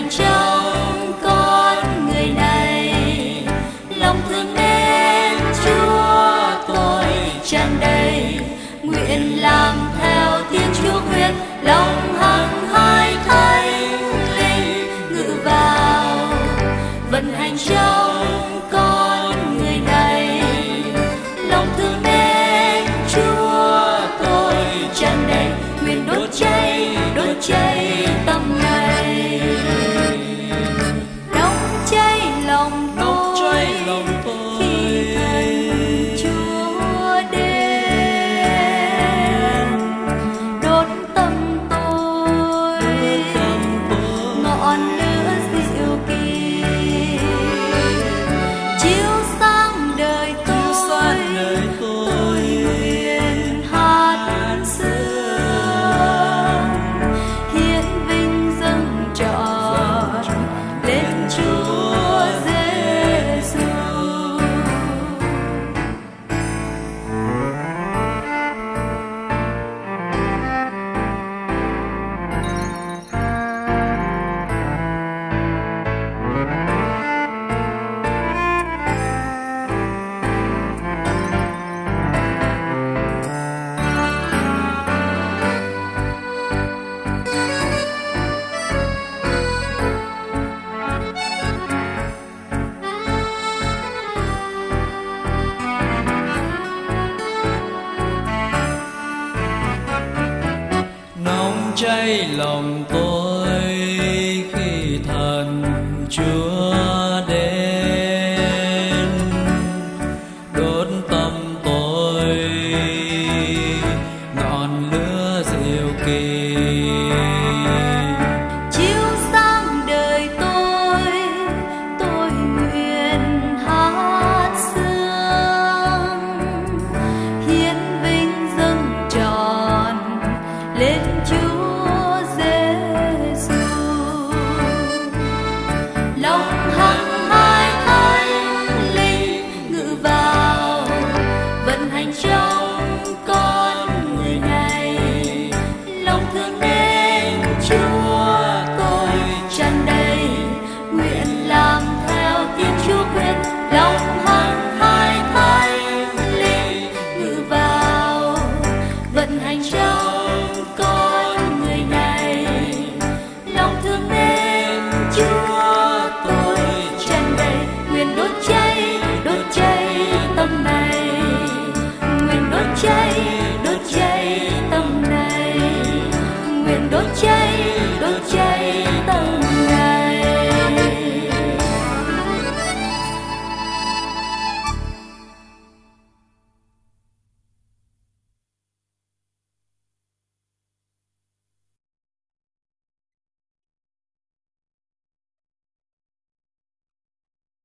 hành trong con người này, lòng thương mến Chúa tôi tràn đầy, nguyện làm theo Thiên Chúa khuyên, lòng hăng hai Thánh Linh ngự vào, vận hành trong con người này, lòng thương mến Chúa tôi tràn đầy, nguyện đốt cháy tâm này, nóng cháy lòng tôi khi thân Chúa đến, đốt tâm tôi ngọn lửa dịu kỳ, chiếu sáng đời tôi nguyện hát sướng, hiến vinh dâng trọn lên Chúa Giêsu. Nóng cháy lòng tôi khi thần Chúa đến, đốt tâm tôi ngọn lửa diệu kỳ, Chiếu sáng đời tôi nguyện hát sướng, hiến vinh dâng trọn lên Chúa Giêsu. Lòng hăng hai Thánh Linh ngự vào, vận hành trong con người này, lòng thương mến Chúa tôi tràn đầy, nguyện làm theo Thiên Chúa khuyên, lòng hăng hai Thánh Linh ngự vào, vận hành trong con người này, lòng thương mến Chúa tôi tràn đầy, nguyện đốt cháy tâm này, nguyện đốt cháy tâm này, nguyện đốt cháy